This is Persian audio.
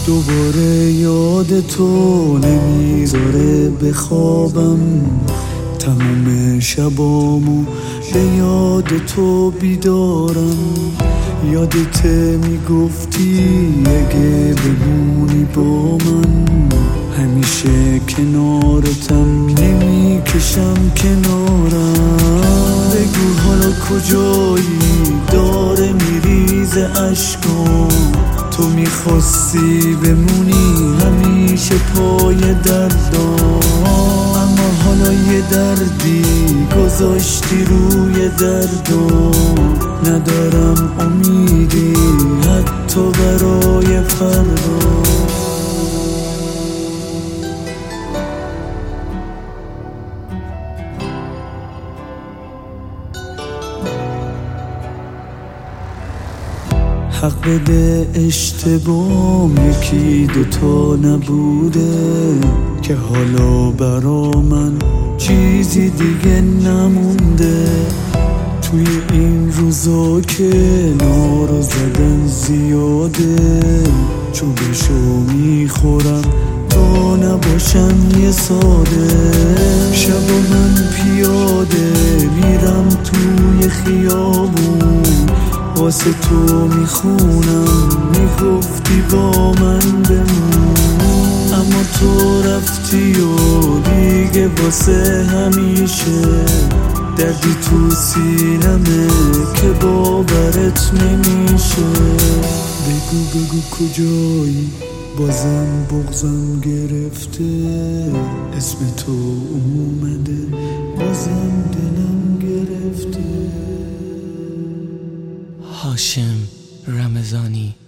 دوباره یاد تو نمیذاره بخوابم، تموم شبامو به یاد تو بیدارم. یادت میگفتی اگه بمونی با من، همیشه کنارتم، نمیکشم کنارم. بگو حالا کجایی، داره میریزه عشقم. تو میخواستی بمونی همیشه پای دردام، اما حالا یه دردی گذاشتی روی دردم. ندارم امیدی حتی برای فردا. حق بده اشتباهم یکی دوتا نبوده، که حالا برا من چیزی دیگه نمونده. توی این روزا که نارو زدن زیاده، چوبشو میخورم تا نباشم یه ساده. شب من پیاده میرم توی خیابون، واسه تو میخونم، میگفتی با من بمون. اما تو رفتی و دیگه واسه همیشه دردی تو سینمه که باورت نمیشه. بگو کجایی، بازم بغضم گرفته، اسم تو اومده بازم دلم گرفته. هاشم رمضانی.